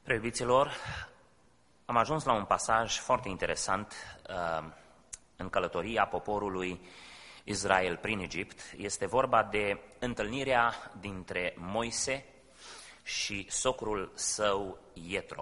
Preiubiților, am ajuns la un pasaj foarte interesant în călătoria poporului Israel prin Egipt. Este vorba de întâlnirea dintre Moise și socrul său Ietro.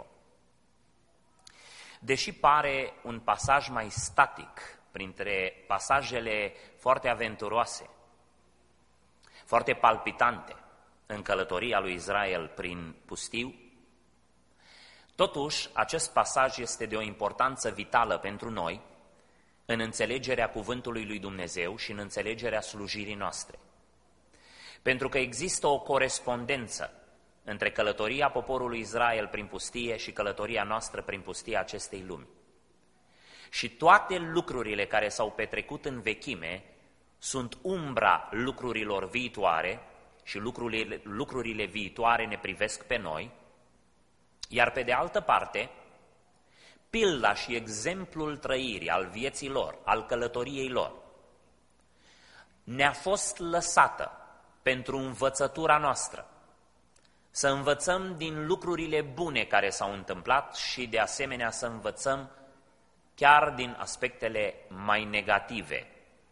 Deși pare un pasaj mai static printre pasajele foarte aventuroase, foarte palpitante în călătoria lui Israel prin pustiu, totuși acest pasaj este de o importanță vitală pentru noi în înțelegerea cuvântului lui Dumnezeu și în înțelegerea slujirii noastre. Pentru că există o corespondență între călătoria poporului Israel prin pustie și călătoria noastră prin pustia acestei lumi. Și toate lucrurile care s-au petrecut în vechime sunt umbra lucrurilor viitoare și lucrurile viitoare ne privesc pe noi, iar pe de altă parte, pilda și exemplul trăirii, al vieții lor, al călătoriei lor, ne-a fost lăsată pentru învățătura noastră, să învățăm din lucrurile bune care s-au întâmplat și de asemenea să învățăm chiar din aspectele mai negative.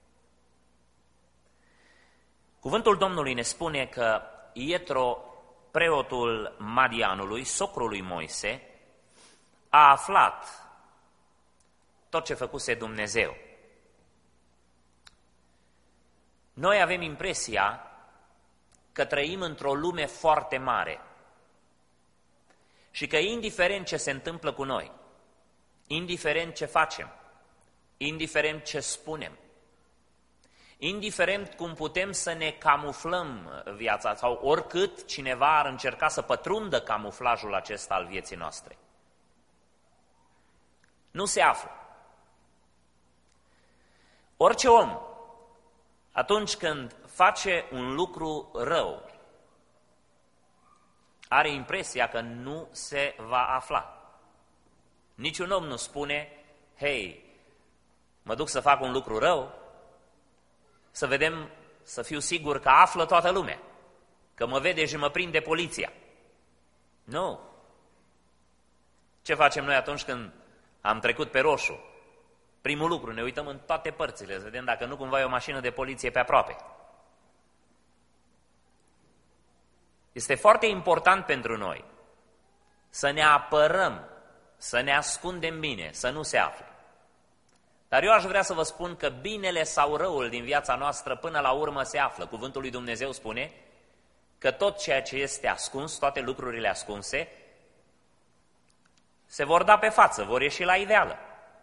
Cuvântul Domnului ne spune că Ietro, preotul Madianului, socrul lui Moise, a aflat tot ce făcuse Dumnezeu. Noi avem impresia că trăim într-o lume foarte mare și că indiferent ce se întâmplă cu noi, indiferent ce facem, indiferent ce spunem, indiferent cum putem să ne camuflăm viața sau oricât cineva ar încerca să pătrundă camuflajul acesta al vieții noastre, nu se află. Orice om, atunci când face un lucru rău, are impresia că nu se va afla. Niciun om nu spune, hei, mă duc să fac un lucru rău, să vedem, să fiu sigur că află toată lumea, că mă vede și mă prinde poliția. Nu. Ce facem noi atunci când am trecut pe roșu? Primul lucru, ne uităm în toate părțile, să vedem dacă nu cumva e o mașină de poliție pe aproape. Este foarte important pentru noi să ne apărăm, să ne ascundem bine, să nu se afle. Dar eu aș vrea să vă spun că binele sau răul din viața noastră până la urmă se află. Cuvântul lui Dumnezeu spune că tot ceea ce este ascuns, toate lucrurile ascunse, se vor da pe față, vor ieși la iveală.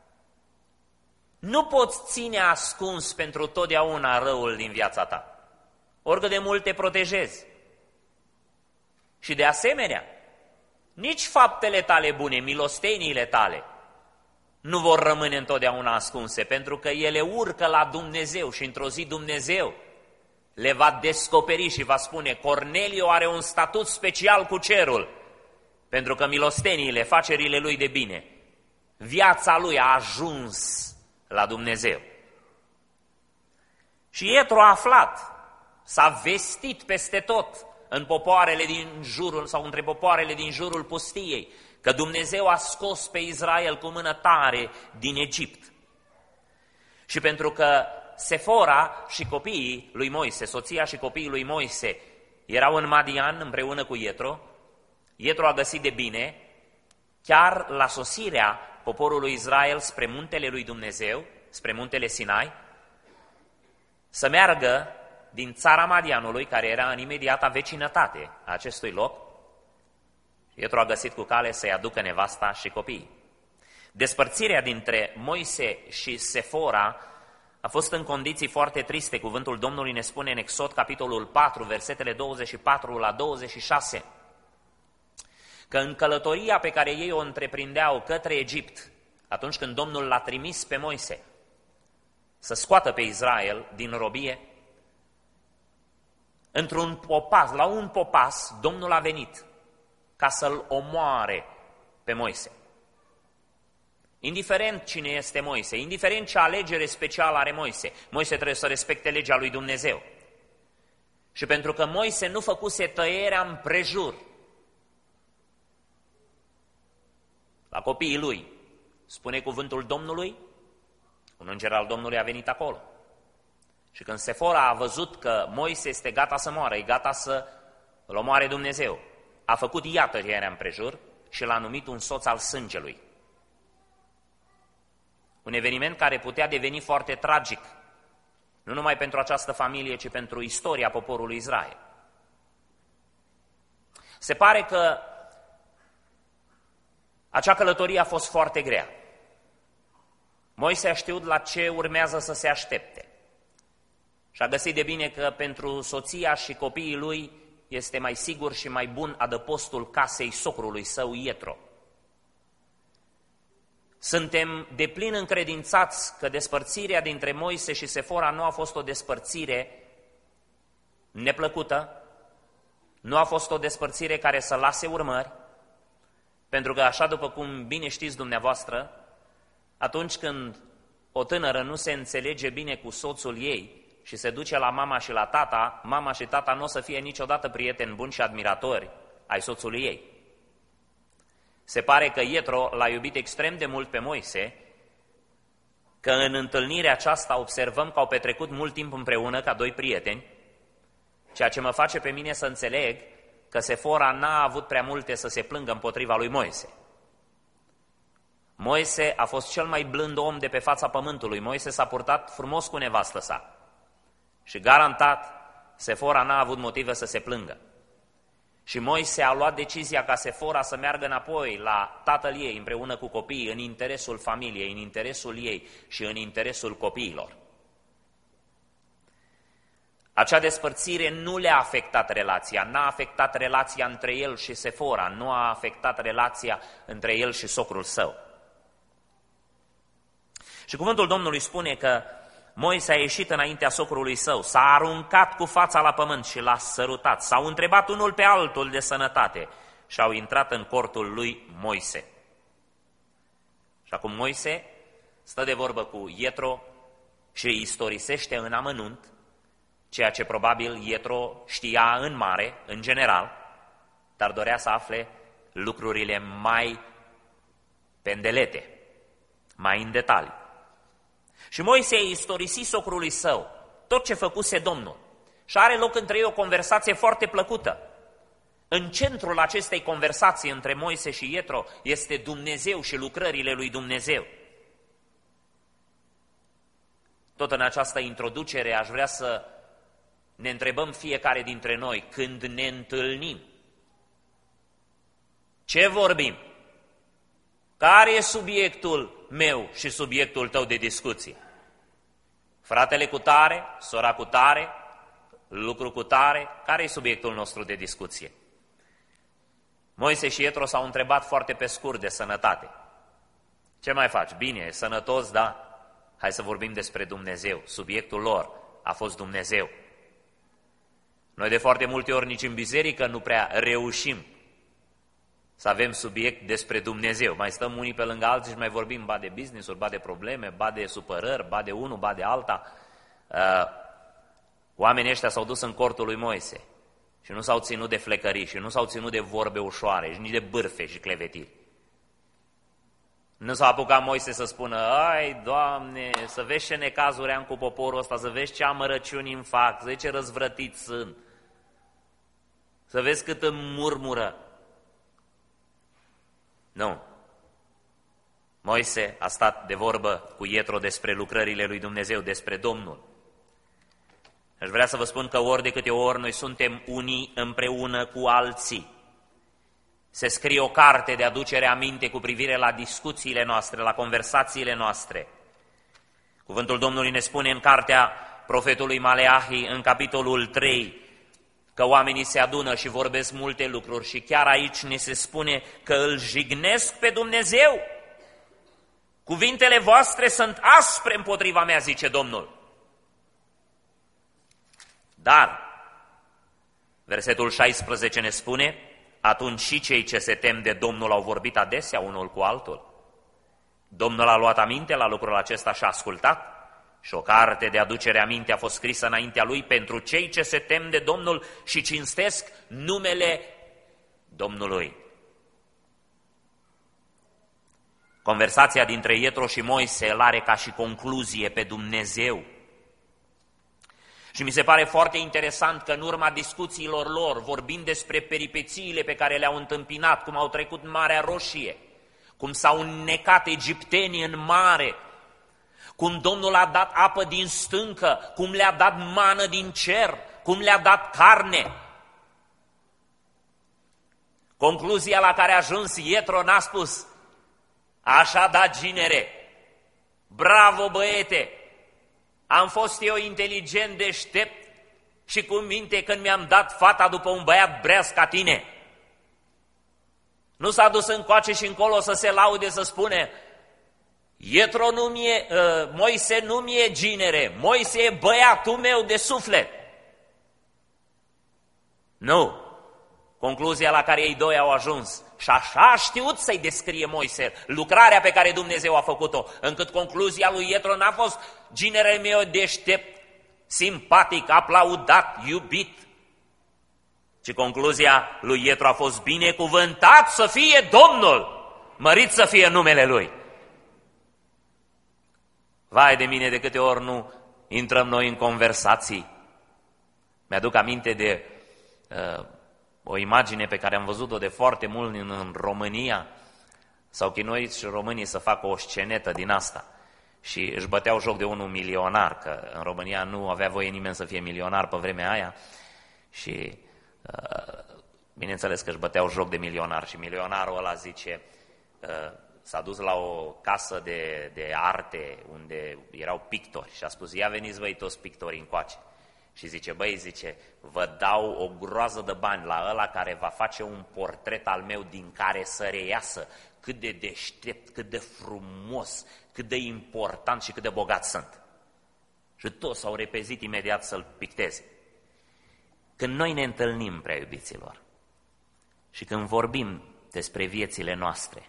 Nu poți ține ascuns pentru totdeauna răul din viața ta, oricât de mult te protejezi. Și de asemenea, nici faptele tale bune, milosteniile tale, nu vor rămâne întotdeauna ascunse, pentru că ele urcă la Dumnezeu și într-o zi Dumnezeu le va descoperi și va spune: Corneliu are un statut special cu cerul, pentru că milosteniile, facerile lui de bine, viața lui a ajuns la Dumnezeu. Și Ietro a aflat, s-a vestit peste tot în popoarele din jurul sau între popoarele din jurul pustiei, că Dumnezeu a scos pe Israel cu mână tare din Egipt. Și pentru că Sefora și copiii lui Moise, soția și copiii lui Moise, erau în Madian împreună cu Ietro, Ietro a găsit de bine, chiar la sosirea poporului Israel spre muntele lui Dumnezeu, spre muntele Sinai, să meargă din țara Madianului, care era în imediata vecinătate a acestui loc. Ietro a găsit cu cale să-i aducă nevasta și copiii. Despărțirea dintre Moise și Sefora a fost în condiții foarte triste. Cuvântul Domnului ne spune în Exod, capitolul 4, versetele 24 la 26, că în călătoria pe care ei o întreprindeau către Egipt, atunci când Domnul l-a trimis pe Moise să scoată pe Israel din robie, într-un popas, la un popas, Domnul a venit ca să-l omoare pe Moise. Indiferent cine este Moise, indiferent ce alegere specială are Moise, Moise trebuie să respecte legea lui Dumnezeu. Și pentru că Moise nu făcuse tăierea împrejur, la copiii lui. Spune cuvântul Domnului, un înger al Domnului a venit acolo. Și când Sefora a văzut că Moise este gata să moară, e gata să îl omoare Dumnezeu, a făcut iatărirea împrejur și l-a numit un soț al sângelui. Un eveniment care putea deveni foarte tragic, nu numai pentru această familie, ci pentru istoria poporului Israel. Se pare că acea călătorie a fost foarte grea. Moise a știut la ce urmează să se aștepte și a găsit de bine că pentru soția și copiii lui este mai sigur și mai bun adăpostul casei socrului său Ietro. Suntem deplin încredințați că despărțirea dintre Moise și Sefora nu a fost o despărțire neplăcută, nu a fost o despărțire care să lase urmări, pentru că așa după cum bine știți dumneavoastră, atunci când o tânără nu se înțelege bine cu soțul ei și se duce la mama și la tata, mama și tata nu o să fie niciodată prieteni buni și admiratori ai soțului ei. Se pare că Ietro l-a iubit extrem de mult pe Moise, că în întâlnirea aceasta observăm că au petrecut mult timp împreună ca doi prieteni, ceea ce mă face pe mine să înțeleg că Sefora n-a avut prea multe să se plângă împotriva lui Moise. Moise a fost cel mai blând om de pe fața pământului. Moise s-a purtat frumos cu nevastă sa și garantat Sefora n-a avut motive să se plângă. Și Moise a luat decizia ca Sefora să meargă înapoi la tatăl ei împreună cu copiii, în interesul familiei, în interesul ei și în interesul copiilor. Acea despărțire nu le-a afectat relația, n-a afectat relația între el și Sefora, nu a afectat relația între el și socrul său. Și cuvântul Domnului spune că Moise a ieșit înaintea socrului său, s-a aruncat cu fața la pământ și l-a sărutat, s-au întrebat unul pe altul de sănătate și au intrat în cortul lui Moise. Și acum Moise stă de vorbă cu Ietro și îi istorisește în amănunt ceea ce probabil Ietro știa în mare, în general, dar dorea să afle lucrurile mai pendelete, mai în detalii. Și Moise îi istorisi socrului său tot ce făcuse Domnul și are loc între ei o conversație foarte plăcută. În centrul acestei conversații între Moise și Ietro este Dumnezeu și lucrările lui Dumnezeu. Tot în această introducere aș vrea să ne întrebăm fiecare dintre noi, când ne întâlnim, ce vorbim? Care e subiectul meu și subiectul tău de discuție? Fratele cu tare, sora cu tare, lucru cu tare, care e subiectul nostru de discuție? Moise și Ietro s-au întrebat foarte pe scurt de sănătate. Ce mai faci? Bine, e sănătos, da? Hai să vorbim despre Dumnezeu. Subiectul lor a fost Dumnezeu. Noi de foarte multe ori nici în biserică nu prea reușim să avem subiect despre Dumnezeu. Mai stăm unii pe lângă alții și mai vorbim ba de business-uri, ba de probleme, ba de supărări, ba de unul, ba de alta. Oamenii ăștia s-au dus în cortul lui Moise și nu s-au ținut de flecării și nu s-au ținut de vorbe ușoare și nici de bârfe și clevetiri. Nu s-a apucat Moise să spună, ai, Doamne, să vezi ce necazuri am cu poporul ăsta, să vezi ce amărăciuni îmi fac, să vezi ce răzvrătiți sunt, să vezi cât îmi murmură. Nu. Moise a stat de vorbă cu Ietro despre lucrările lui Dumnezeu, despre Domnul. Aș vrea să vă spun că ori de câte ori noi suntem unii împreună cu alții, se scrie o carte de aducere aminte cu privire la discuțiile noastre, la conversațiile noastre. Cuvântul Domnului ne spune în cartea profetului Maleahi, în capitolul 3, că oamenii se adună și vorbesc multe lucruri și chiar aici ne se spune că îl jignesc pe Dumnezeu. Cuvintele voastre sunt aspre împotriva mea, zice Domnul. Dar, versetul 16 ne spune, atunci și cei ce se tem de Domnul au vorbit adesea unul cu altul. Domnul a luat aminte la lucrul acesta și a ascultat și o carte de aducere aminte a fost scrisă înaintea lui pentru cei ce se tem de Domnul și cinstesc numele Domnului. Conversația dintre Ietro și Moise îl are ca și concluzie pe Dumnezeu. Și mi se pare foarte interesant că în urma discuțiilor lor, vorbind despre peripețiile pe care le-au întâmpinat, cum au trecut Marea Roșie, cum s-au înnecat egiptenii în mare, cum Domnul a dat apă din stâncă, cum le-a dat mană din cer, cum le-a dat carne. Concluzia la care a ajuns Ietro n-a spus: așa da, ginere, bravo băiete, am fost eu inteligent, deștept și cu minte când mi-am dat fata după un băiat breaz ca tine. Nu s-a dus încoace și încolo să se laude, să spune: Ietro Moise nu mi-e ginere, Moise e băiatul meu de suflet. Nu. Concluzia la care ei doi au ajuns, și așa a știut să-i descrie Moise lucrarea pe care Dumnezeu a făcut-o, încât concluzia lui Ietro n-a fost: ginere meu deștept, simpatic, aplaudat, iubit, ci concluzia lui Ietro a fost: binecuvântat să fie Domnul, mărit să fie numele Lui. Vai de mine, de câte ori nu intrăm noi în conversații. Mi-aduc aminte de o imagine pe care am văzut-o de foarte mult în România. S-au chinuit și românii să facă o scenetă din asta și își băteau joc de unul milionar, că în România nu avea voie nimeni să fie milionar pe vremea aia și bineînțeles că își băteau joc de milionar și milionarul ăla zice, s-a dus la o casă de arte unde erau pictori și a spus: ia veniți voi toți pictorii încoace. Și zice: băi, zice, vă dau o groază de bani la ăla care va face un portret al meu din care să reiasă cât de deștept, cât de frumos, cât de important și cât de bogat sunt. Și toți s-au repezit imediat să-l picteze. Când noi ne întâlnim, prea iubiților, și când vorbim despre viețile noastre,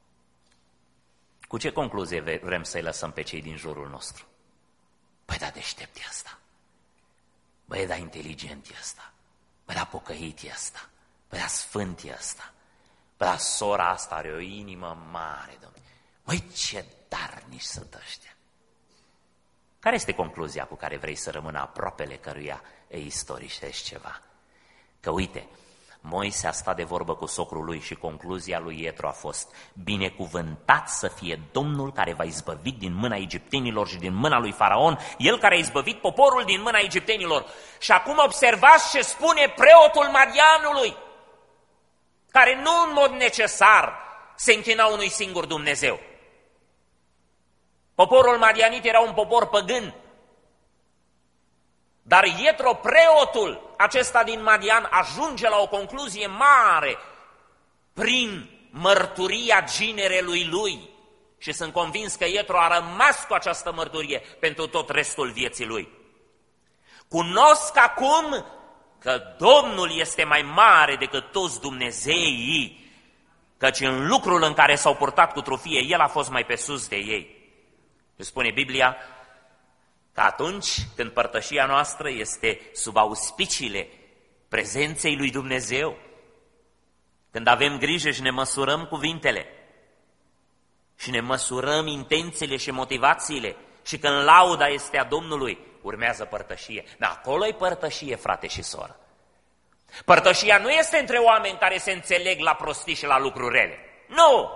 cu ce concluzie vrem să-i lăsăm pe cei din jurul nostru? Păi da, deștept e asta. Băi, da, inteligent e asta. Băi, da, pocăit e asta. Băi, da, sfânt e asta. Băi, da, sora asta are o inimă mare, Domnule. Băi, ce darnici sunt ăștia. Care este concluzia cu care vrei să rămână aproapele căruia îi istorisești ceva? Că uite, Moise a stat de vorbă cu socrul lui și concluzia lui Ietro a fost: binecuvântat să fie Domnul care va izbăvi din mâna egiptenilor și din mâna lui Faraon, el care a izbăvit poporul din mâna egiptenilor. Și acum observați ce spune preotul Madianului, care nu în mod necesar se închina unui singur Dumnezeu. Poporul madianit era un popor păgân, dar Ietro, preotul acesta din Madian, ajunge la o concluzie mare prin mărturia ginerelui lui. Și sunt convins că Ietro a rămas cu această mărturie pentru tot restul vieții lui. Cunosc acum că Domnul este mai mare decât toți dumnezeii, căci în lucrul în care s-au purtat cu trufie, El a fost mai pe sus de ei. Și spune Biblia că atunci când părtășia noastră este sub auspiciile prezenței lui Dumnezeu, când avem grijă și ne măsurăm cuvintele și ne măsurăm intențiile și motivațiile și când lauda este a Domnului, urmează părtășie. Dar acolo-i părtășie, frate și soră. Părtășia nu este între oameni care se înțeleg la prostii și la lucruri rele. Nu!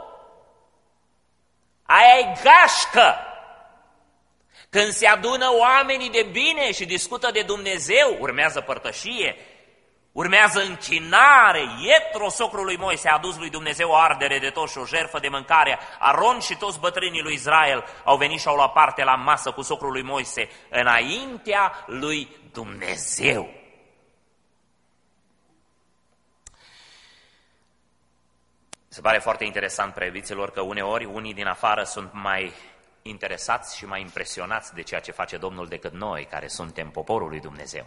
Aia e gașcă! Când se adună oamenii de bine și discută de Dumnezeu, urmează părtășie, urmează închinare. Ietro, socrul lui Moise, a adus lui Dumnezeu o ardere de tot și o jertfă de mâncare. Aron și toți bătrânii lui Israel au venit și au luat parte la masă cu socrul lui Moise înaintea lui Dumnezeu. Se pare foarte interesant, preiubiților, că uneori unii din afară sunt mai interesați și mai impresionați de ceea ce face Domnul decât noi, care suntem poporul lui Dumnezeu.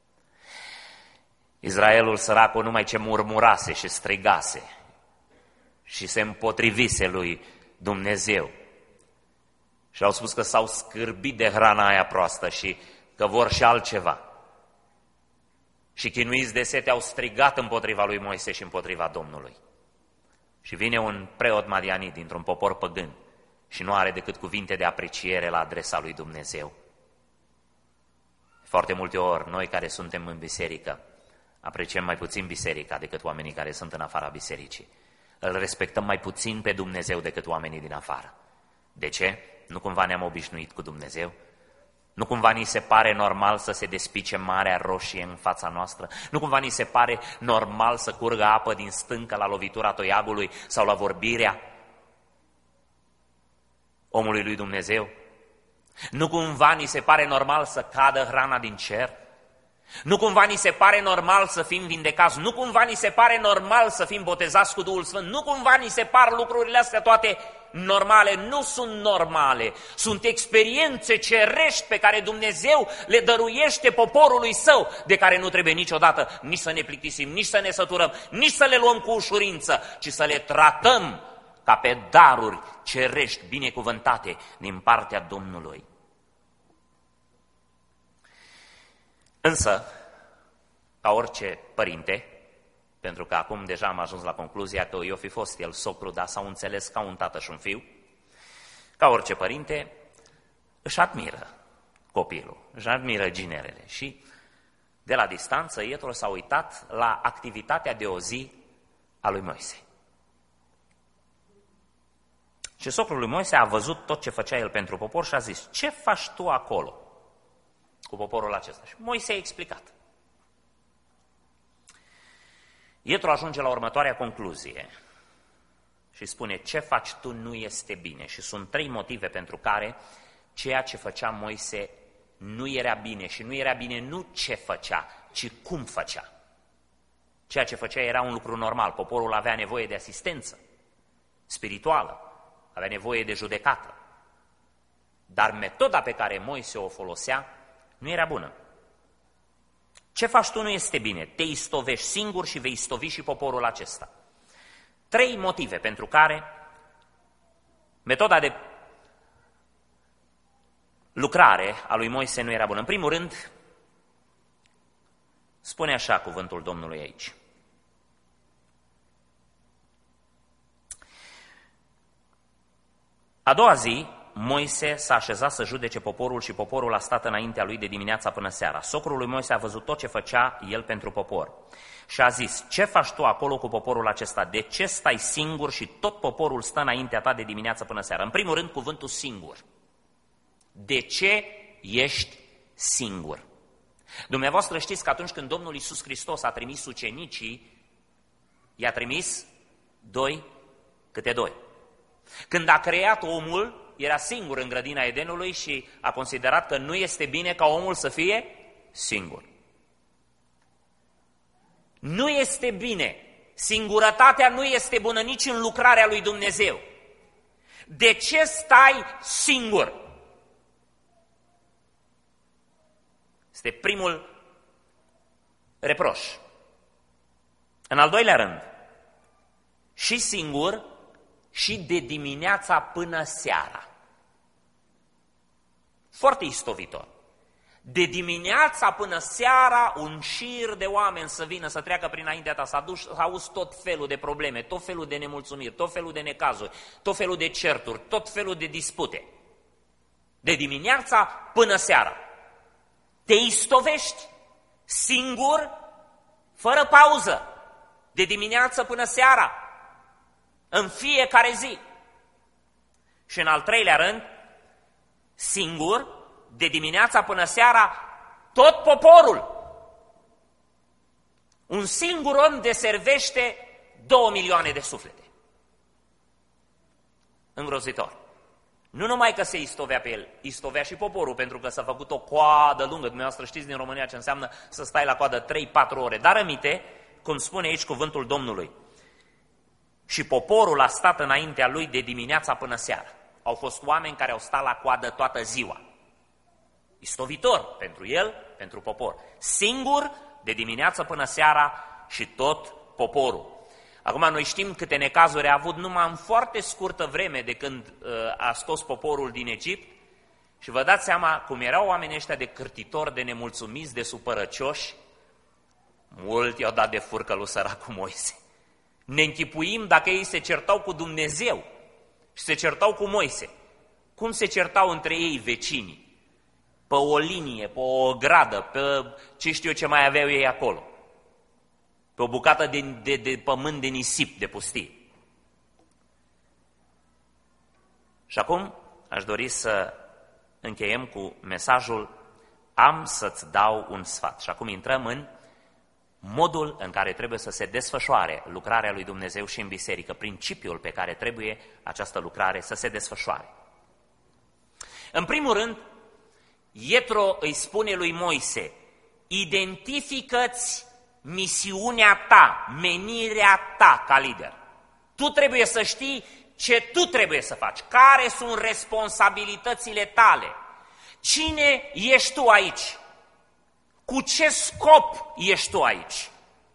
Israelul săracul numai ce murmurase și strigase și se împotrivise lui Dumnezeu. Și au spus că s-au scârbit de hrana aia proastă și că vor și altceva. Și chinuiți de sete au strigat împotriva lui Moise și împotriva Domnului. Și vine un preot madianit dintr-un popor păgân și nu are decât cuvinte de apreciere la adresa lui Dumnezeu. Foarte multe ori, noi care suntem în biserică, apreciem mai puțin biserica decât oamenii care sunt în afara bisericii. Îl respectăm mai puțin pe Dumnezeu decât oamenii din afară. De ce? Nu cumva ne-am obișnuit cu Dumnezeu? Nu cumva ni se pare normal să se despice Marea Roșie în fața noastră? Nu cumva ni se pare normal să curgă apă din stâncă la lovitura toiagului sau la vorbirea omului lui Dumnezeu? Nu cumva ni se pare normal să cadă hrana din cer? Nu cumva ni se pare normal să fim vindecați? Nu cumva ni se pare normal să fim botezați cu Duhul Sfânt? Nu cumva ni se par lucrurile astea toate normale? Nu sunt normale, sunt experiențe cerești pe care Dumnezeu le dăruiește poporului său, de care nu trebuie niciodată nici să ne plictisim, nici să ne săturăm, nici să le luăm cu ușurință, ci să le tratăm ca pe daruri cerești binecuvântate din partea Domnului. Însă, ca orice părinte, pentru că acum deja am ajuns la concluzia că eu fi fost el socru, dar s-au înțeles ca un tată și un fiu, ca orice părinte, își admiră copilul, își admiră ginerele și de la distanță Ietro s-a uitat la activitatea de o zi a lui Moise. Și socrul lui Moise a văzut tot ce făcea el pentru popor și a zis: ce faci tu acolo cu poporul acesta? Și Moise a explicat. Ietro ajunge la următoarea concluzie și spune: ce faci tu nu este bine. Și sunt 3 motive pentru care ceea ce făcea Moise nu era bine. Și nu era bine nu ce făcea, ci cum făcea. Ceea ce făcea era un lucru normal. Poporul avea nevoie de asistență spirituală, avea nevoie de judecată. Dar metoda pe care Moise o folosea nu era bună. Ce faci tu nu este bine, te istovești singur și vei istovi și poporul acesta. 3 motive pentru care metoda de lucrare a lui Moise nu era bună. În primul rând, spune așa cuvântul Domnului aici: a doua zi, Moise s-a așezat să judece poporul și poporul a stat înaintea lui de dimineața până seara. Socrul lui Moise a văzut tot ce făcea el pentru popor și a zis: ce faci tu acolo cu poporul acesta? De ce stai singur și tot poporul stă înaintea ta de dimineață până seara? În primul rând, cuvântul singur. De ce ești singur? Dumneavoastră știți că atunci când Domnul Iisus Hristos a trimis ucenicii, i-a trimis 2 câte 2. Când a creat omul, era singur în grădina Edenului și a considerat că nu este bine ca omul să fie singur. Nu este bine. Singurătatea nu este bună nici în lucrarea lui Dumnezeu. De ce stai singur? Este primul reproș. În al doilea rând, și singur și de dimineața până seara. Foarte istovitor. De dimineața până seara, un șir de oameni să vină, să treacă prinaintea ta, să auzi tot felul de probleme, tot felul de nemulțumiri, tot felul de necazuri, tot felul de certuri, tot felul de dispute. De dimineața până seara. Te istovești singur, fără pauză, de dimineață până seara, în fiecare zi. Și în al treilea rând, singur, de dimineața până seara, tot poporul. Un singur om deservește 2 milioane de suflete. Îngrozitor. Nu numai că se istovea pe el, istovea și poporul, pentru că s-a făcut o coadă lungă. Dumneavoastră știți din România ce înseamnă să stai la coadă 3-4 ore. Dar aminte, cum spune aici cuvântul Domnului: și poporul a stat înaintea lui de dimineața până seara. Au fost oameni care au stat la coadă toată ziua. Istovitor pentru el, pentru popor. Singur, de dimineață până seara și tot poporul. Acum noi știm câte necazuri a avut numai în foarte scurtă vreme de când a scos poporul din Egipt și vă dați seama cum erau oamenii ăștia de cârtitori, de nemulțumiți, de supărăcioși. Mulți i-au dat de furcă lui săracul Moise. Ne închipuim dacă ei se certau cu Dumnezeu și se certau cu Moise. Cum se certau între ei vecinii? Pe o linie, pe o gradă, pe ce știu eu ce mai aveau ei acolo. Pe o bucată de pământ de nisip, de pustie. Și acum aș dori să încheiem cu mesajul am să-ți dau un sfat. Și acum intrăm în modul în care trebuie să se desfășoare lucrarea lui Dumnezeu și în biserică, principiul pe care trebuie această lucrare să se desfășoare. În primul rând, Ietro îi spune lui Moise, identifică-ți misiunea ta, menirea ta ca lider. Tu trebuie să știi ce tu trebuie să faci, care sunt responsabilitățile tale, cine ești tu aici, cu ce scop ești tu aici.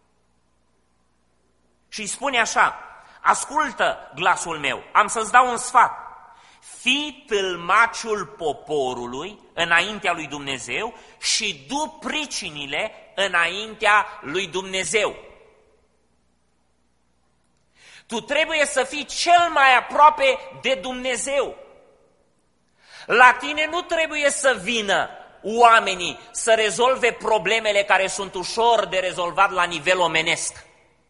Și îi spune așa, ascultă glasul meu, am să-ți dau un sfat, fii tâlmaciul poporului înaintea lui Dumnezeu și du pricinile înaintea lui Dumnezeu. Tu trebuie să fii cel mai aproape de Dumnezeu. La tine nu trebuie să vină oamenii să rezolve problemele care sunt ușor de rezolvat la nivel omenesc.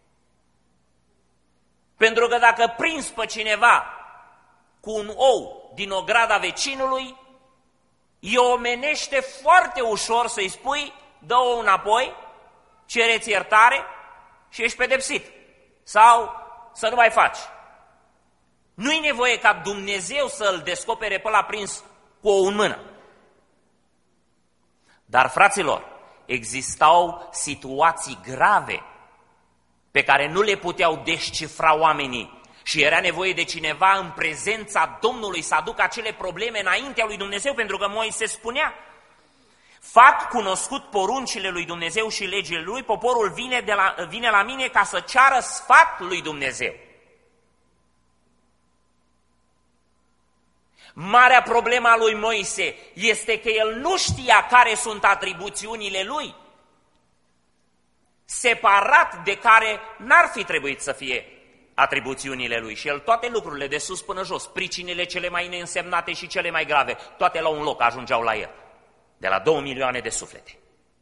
Pentru că dacă prinzi pe cineva cu un ou din ograda vecinului, e omenește foarte ușor să-i spui, dă-o înapoi, cereți iertare și ești pedepsit. Sau să nu mai faci. Nu-i nevoie ca Dumnezeu să-l descopere pe ăla prins cu o în mână. Dar, fraților, existau situații grave pe care nu le puteau descifra oamenii și era nevoie de cineva în prezența Domnului să aducă acele probleme înaintea lui Dumnezeu, pentru că Moise spunea, fac cunoscut poruncile lui Dumnezeu și legile lui, poporul vine la mine ca să ceară sfat lui Dumnezeu. Marea problemă a lui Moise este că el nu știa care sunt atribuțiunile lui, separat de care n-ar fi trebuit să fie atribuțiunile lui. Și el toate lucrurile de sus până jos, pricinile cele mai neînsemnate și cele mai grave, toate la un loc ajungeau la el, de la 2 milioane de suflete.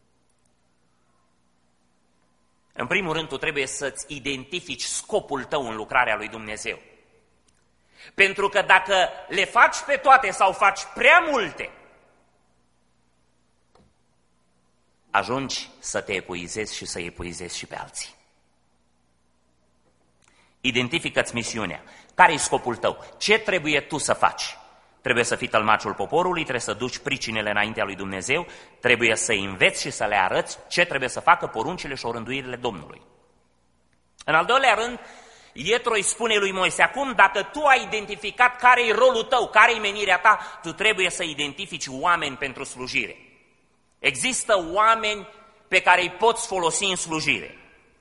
În primul rând, tu trebuie să-ți identifici scopul tău în lucrarea lui Dumnezeu. Pentru că dacă le faci pe toate sau faci prea multe, ajungi să te epuizezi și să epuizezi și pe alții. Identifică-ți misiunea. Care e scopul tău? Ce trebuie tu să faci? Trebuie să fii tălmaciul poporului, trebuie să duci pricinele înaintea lui Dumnezeu, trebuie să înveți și să le arăți ce trebuie să facă poruncile și orânduirile Domnului. În al doilea rând, Ietro îi spune lui Moise, acum dacă tu ai identificat care e rolul tău, care e menirea ta, tu trebuie să identifici oameni pentru slujire. Există oameni pe care îi poți folosi în slujire.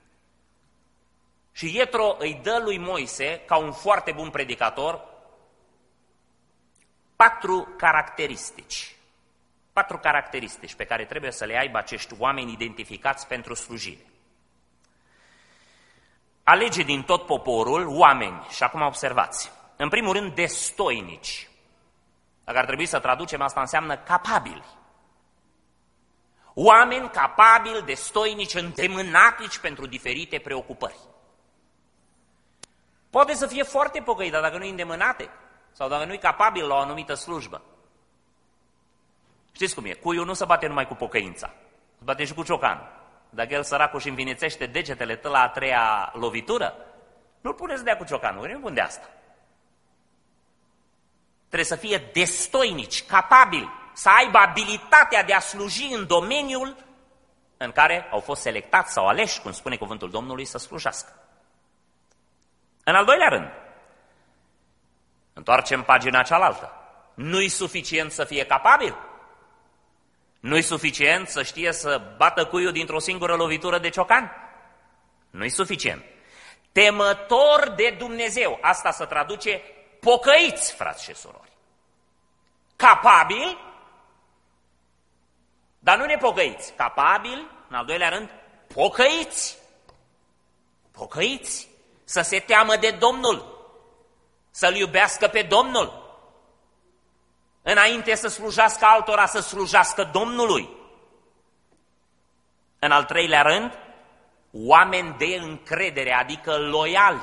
Și Ietro îi dă lui Moise, ca un foarte bun predicator, 4 caracteristici. 4 caracteristici pe care trebuie să le aibă acești oameni identificați pentru slujire. Alege din tot poporul oameni, și acum observați, în primul rând destoinici. Dacă ar trebui să traducem, asta înseamnă capabili. Oameni capabili, destoinici, îndemânatici pentru diferite preocupări. Poate să fie foarte pocăit, dar dacă nu e îndemânate sau dacă nu e capabil la o anumită slujbă. Știți cum e? Cuiul nu se bate numai cu pocăința, se bate și cu ciocanul. Dacă el săracul își învinețește degetele la a 3-a lovitură, nu-l pune să dea cu ciocanul, nu pune de asta. Trebuie să fie destoinici, capabili, să aibă abilitatea de a sluji în domeniul în care au fost selectați sau aleși, cum spune cuvântul Domnului, să slujească. În al doilea rând, întoarcem pagina cealaltă. Nu-i suficient să fie capabil? Nu-i suficient să știe să bată cuiul dintr-o singură lovitură de ciocan? Nu-i suficient. Temător de Dumnezeu, asta se traduce pocăiți, frați și surori. Capabil, dar nu nepocăiți. Capabil, în al doilea rând, pocăiți. Pocăiți. să se teamă de Domnul, să-L iubească pe Domnul. Înainte să slujească altora, să slujească Domnului. În al treilea rând, oameni de încredere, adică loiali.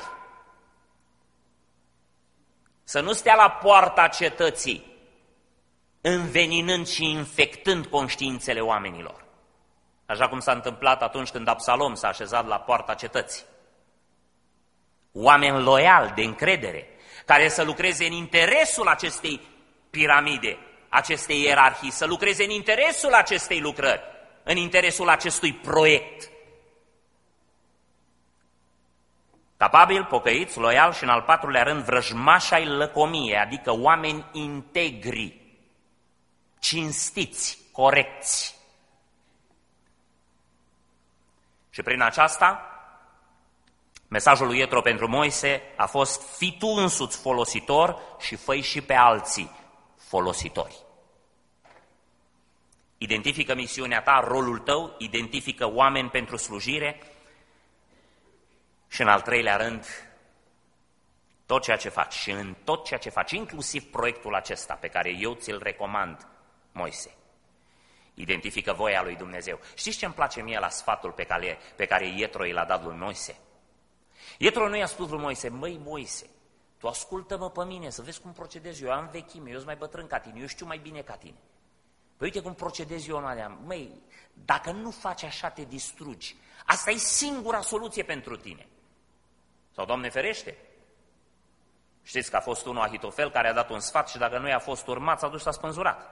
Să nu stea la poarta cetății, înveninând și infectând conștiințele oamenilor. Așa cum s-a întâmplat atunci când Absalom s-a așezat la poarta cetății. Oameni loiali, de încredere, care să lucreze în interesul acestei piramide, acestei ierarhii, să lucreze în interesul acestei lucrări, în interesul acestui proiect. Capabil, pocăiți, loial și în al patrulea rând vrăjmași ai lăcomiei, adică oameni integri, cinstiți, corecți. Și prin aceasta, mesajul lui Ietro pentru Moise a fost: fii tu însuți folositor și fă-i și pe alții folositori. Identifică misiunea ta, rolul tău, identifică oameni pentru slujire și în al treilea rând, tot ceea ce faci și în tot ceea ce faci, inclusiv proiectul acesta pe care eu ți-l recomand, Moise. Identifică voia lui Dumnezeu. Știți ce îmi place mie la sfatul pe care Ietro i l-a dat lui Moise? Ietro nu i-a spus lui Moise: măi Moise, tu ascultă-mă pe mine să vezi cum procedez eu, am vechime, eu sunt mai bătrân ca tine, eu știu mai bine ca tine. Păi uite cum procedez eu, măi, dacă nu faci așa te distrugi, asta e singura soluție pentru tine. Sau Doamne ferește, știți că a fost unul, Ahitofel, care a dat un sfat și dacă nu i-a fost urmat, s-a dus și s-a spânzurat.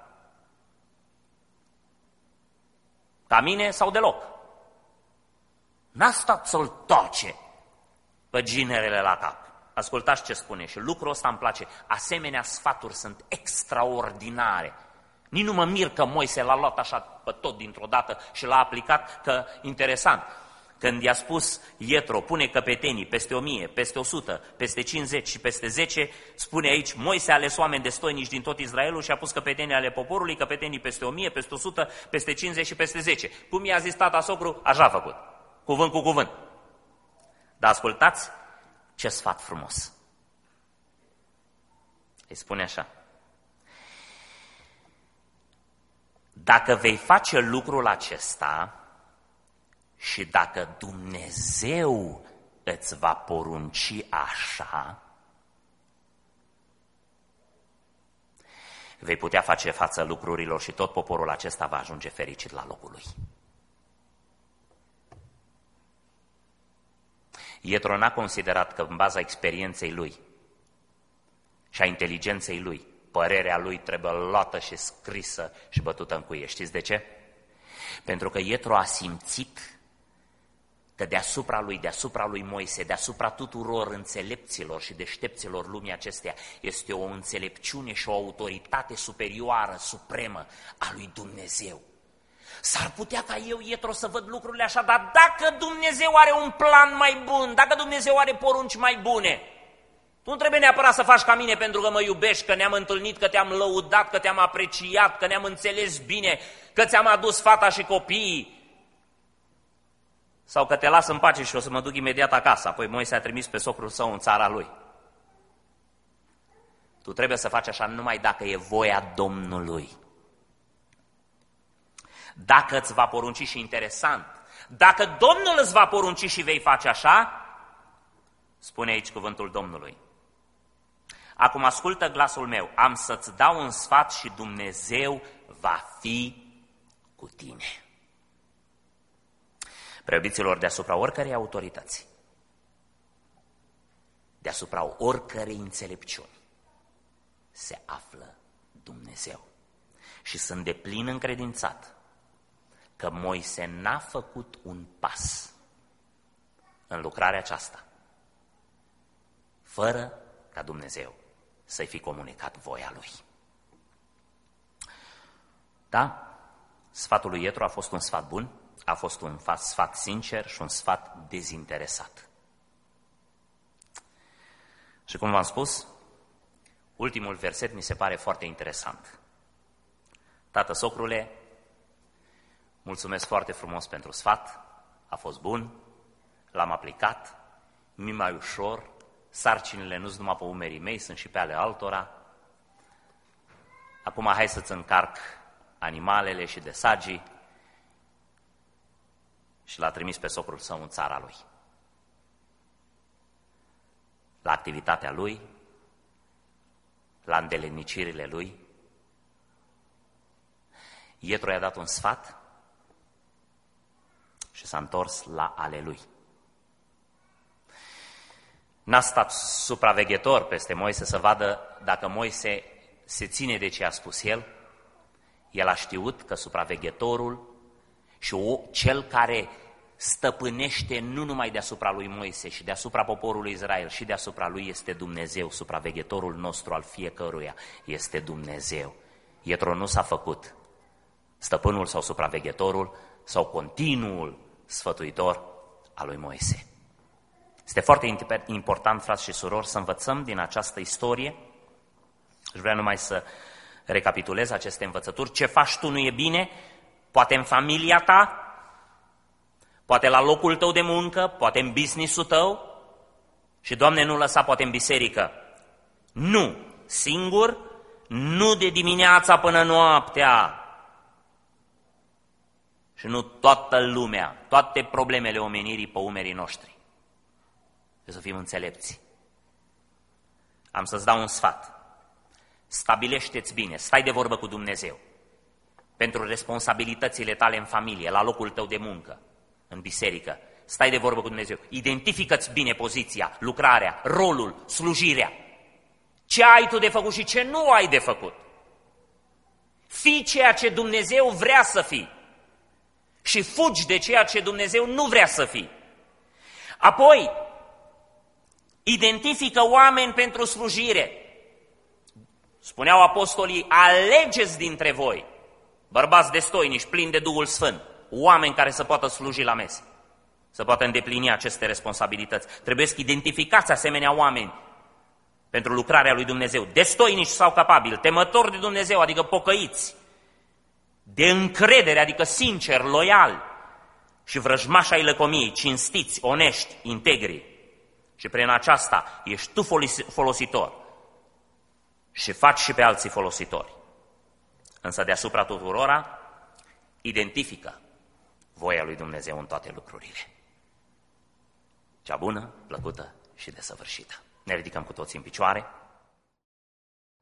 Ca mine sau deloc. N-a stat să-l toce pe ginerele la cap. Ascultați ce spune și lucrul ăsta îmi place. Asemenea sfaturi sunt extraordinare. Nici nu mă mir că Moise l-a luat așa pe tot dintr-o dată și l-a aplicat, că interesant. Când i-a spus Ietro, pune căpetenii peste 1000, peste 100, peste 50 și peste 10, spune aici, Moise a ales oameni destoinici din tot Israelul și a pus căpetenii ale poporului, căpetenii peste 1000, peste 100, peste 50 și peste 10. Cum i-a zis tata socru, așa a făcut, cuvânt cu cuvânt. Dar ascultați ce sfat frumos. Îi spune așa: dacă vei face lucrul acesta și dacă Dumnezeu îți va porunci așa, vei putea face față lucrurilor și tot poporul acesta va ajunge fericit la locul lui. Ietro n-a considerat că în baza experienței lui și a inteligenței lui, părerea lui trebuie luată și scrisă și bătută în cuie. Știți de ce? Pentru că Ietro a simțit că deasupra lui Moise, deasupra tuturor înțelepților și deștepților lumii acesteia, este o înțelepciune și o autoritate superioară, supremă a lui Dumnezeu. S-ar putea ca eu, Ietro, să văd lucrurile așa, dar dacă Dumnezeu are un plan mai bun, dacă Dumnezeu are porunci mai bune, tu nu trebuie neapărat să faci ca mine pentru că mă iubești, că ne-am întâlnit, că te-am lăudat, că te-am apreciat, că ne-am înțeles bine, că ți-am adus fata și copiii, sau că te las în pace și o să mă duc imediat acasă. Apoi Moise a trimis pe socrul său în țara lui. Tu trebuie să faci așa numai dacă e voia Domnului. Dacă îți va porunci și interesant, dacă Domnul îți va porunci și vei face așa, spune aici cuvântul Domnului: acum ascultă glasul meu, am să-ți dau un sfat și Dumnezeu va fi cu tine. Preobiților, deasupra oricărei autorități, deasupra oricărei înțelepciuni, se află Dumnezeu. Și sunt deplin încredințat că Moise n-a făcut un pas în lucrarea aceasta fără ca Dumnezeu să-i fi comunicat voia lui. Da? Sfatul lui Ietro a fost un sfat bun, a fost un sfat sincer și un sfat dezinteresat. Și cum v-am spus, ultimul verset mi se pare foarte interesant. Tată socrule, mulțumesc foarte frumos pentru sfat, a fost bun, l-am aplicat, mi mai ușor, sarcinile nu sunt numai pe umerii mei, sunt și pe ale altora. Acum hai să-ți încarc animalele și de sagii. Și l-a trimis pe socrul său în țara lui, la activitatea lui, la îndeletnicirile lui. Ietro i-a dat un sfat și s-a întors la ale lui. N-a stat supraveghetor peste Moise să vadă dacă Moise se ține de ce a spus el. El a știut că supraveghetorul și cel care stăpânește nu numai deasupra lui Moise și deasupra poporului Israel, și deasupra lui este Dumnezeu, supraveghetorul nostru al fiecăruia este Dumnezeu. Ietro nu s-a făcut stăpânul sau supraveghetorul sau continuul sfătuitor al lui Moise. Este foarte important, frați și surori, să învățăm din această istorie. Aș vrea numai să recapitulez aceste învățături. Ce faci tu nu e bine, poate în familia ta, poate la locul tău de muncă, poate în business-ul tău și, Doamne, nu lăsa poate în biserică. Nu, singur, nu de dimineața până noaptea. Și nu toată lumea, toate problemele omenirii pe umerii noștri. Trebuie să fim înțelepți. Am să-ți dau un sfat. Stabilește-ți bine, stai de vorbă cu Dumnezeu pentru responsabilitățile tale în familie, la locul tău de muncă, în biserică. Stai de vorbă cu Dumnezeu. Identifică-ți bine poziția, lucrarea, rolul, slujirea. Ce ai tu de făcut și ce nu ai de făcut. Fii ceea ce Dumnezeu vrea să fii și fugi de ceea ce Dumnezeu nu vrea să fii. Apoi, identifică oameni pentru slujire. Spuneau apostolii, alegeți dintre voi bărbați destoinici, plini de Duhul Sfânt, oameni care să poată sluji la mese, să poată îndeplini aceste responsabilități. Trebuie să identificați asemenea oameni pentru lucrarea lui Dumnezeu, destoinici sau capabili, temători de Dumnezeu, adică pocăiți, de încredere, adică sinceri, loiali, și vrăjmași ai lăcomiei, cinstiți, onești, integri. Și prin aceasta ești tu folositor și faci și pe alții folositori. Însă deasupra tuturora, identifică voia lui Dumnezeu în toate lucrurile. Cea bună, plăcută și desăvârșită. Ne ridicăm cu toții în picioare.